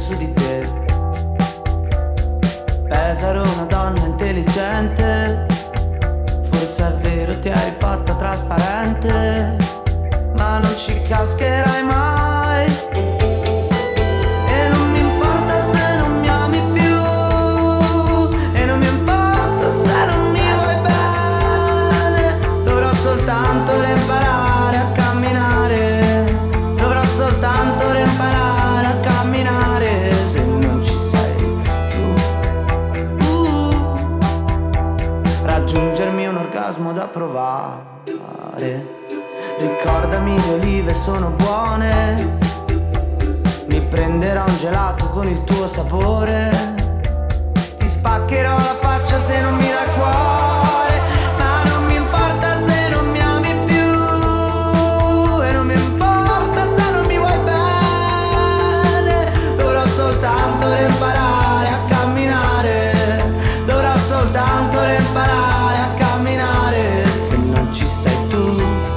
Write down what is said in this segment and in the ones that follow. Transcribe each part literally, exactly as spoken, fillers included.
su di te. Pesaro, una donna intelligente, forse è vero ti hai fatta trasparente, ma non ci cascherai mai. E non mi importa se non mi ami più, e non mi importa se non mi vuoi bene. Dovrò soltanto imparare a camminare, dovrò soltanto imparare a camminare. Se non ci sei tu, uh, raggiungermi un orgasmo da provare. Ricordami, le olive sono buone, mi prenderò un gelato con il tuo sapore, ti spaccherò la faccia se non mi dai cuore, ma non mi importa se non mi ami più, e non mi importa se non mi vuoi bene. Dovrò soltanto imparare a camminare, dovrò soltanto imparare a camminare. Se non ci sei tu,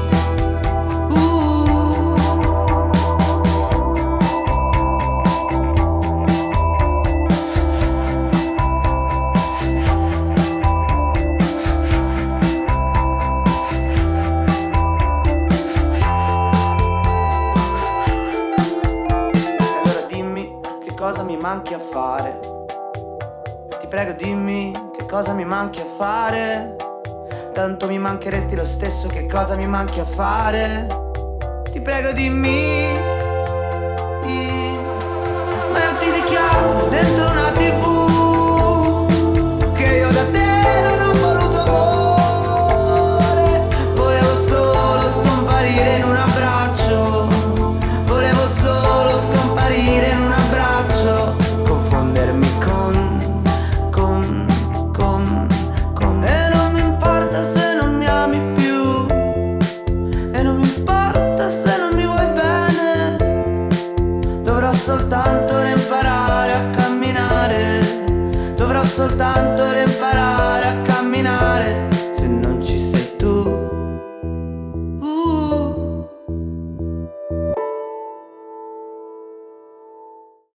manchi a fare. Ti prego dimmi che cosa mi manchi a fare. Tanto mi mancheresti lo stesso, che cosa mi manchi a fare. Ti prego dimmi. Ma io ti dichiaro dentro una tivù che io da te non ho voluto amore. Volevo solo scomparire in un abbraccio, volevo solo scomparire in un abbraccio, confondermi con, con, con, con. E non mi importa se non mi ami più, e non mi importa se non mi vuoi bene. Dovrò soltanto imparare a camminare, dovrò soltanto imparare